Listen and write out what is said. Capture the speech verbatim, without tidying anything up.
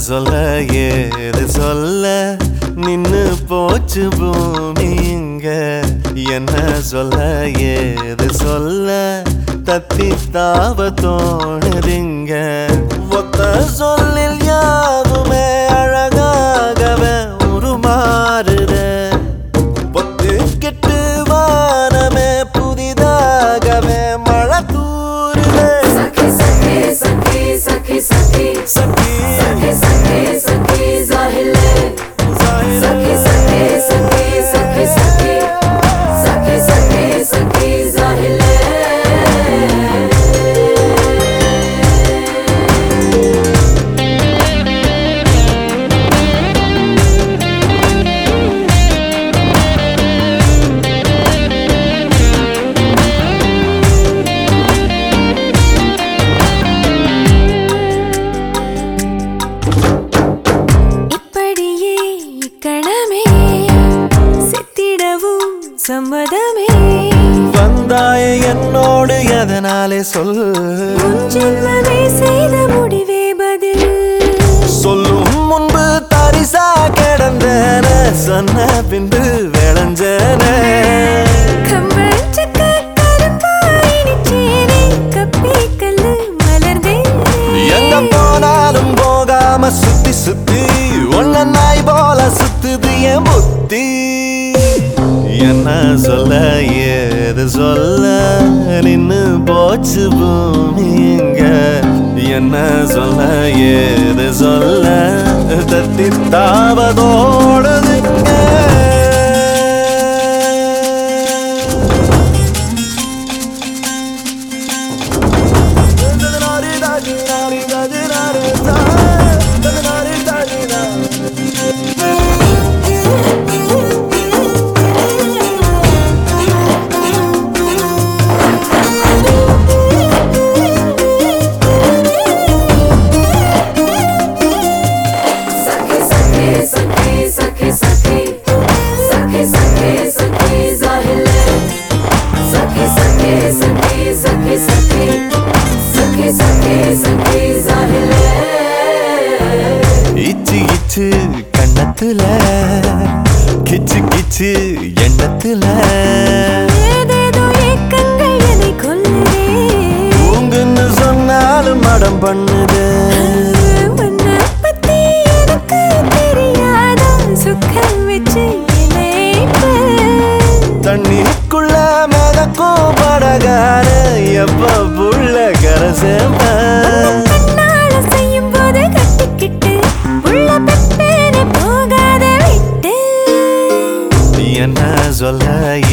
சொல்ல ஏது சொல்ல நின்னு போச்சு பூமி இங்க என்ன சொல்ல ஏது சொல்ல தத்தி தாவ தோணுதிங்க ஒத்த சொல்லில் யாவுமே அழகாகவே உருமாறுத பொத்து கெட்டு வானமே புதிதாகவே மழை தூருதே सखी सखी सखी सखी सखी सखी सखी सखी सखी जाहिले सखी सखी सखी सखी सखी सखी सखी सखी जाहिले சம்மதமே வந்தாய என்னோடு எதனாலே சொல் ஜென்மமே செய்த முடிவே பதில் சொல்லும் முன்பு தரிசா கிடந்தன சொன்ன பின்பு விளைஞ்சன கம்பஞ்சக்க கருப்பாயினிச்சேனே கப்பி கல்லு மலர்ந்தே எங்க போனாலும் போகாம சுத்தி சுத்தி ஒன்ன நாய் போல சுத்துது என் புத்தி என்ன சொல்ல ஏது சொல்ல நின்னு போச்சு பூமிங்க என்ன சொல்ல ஏது சொல்ல தத்தி தாவதோடுதுங்க இச்சு இச்சு கண்ணத்துல கிச்சு கிச்சு எண்ணத்துல ஏதேதோ ஏக்கங்கள் என்னை கொல்லுதே உங்குன்னு சொன்னாலும் மடம் பண்ணுது உன்னை பத்தி எனக்கு தெரியாதா சுக்கம் வச்சு என்னை தண்ணிக்குள்ள மிதக்கும் படகார எப்ப புள்ள கரை சேர்ப்ப செய்யும் போது கட்டிக்கிட்டு உள்ள பெப்பேன போகாத விட்டு என்ன சொல்ல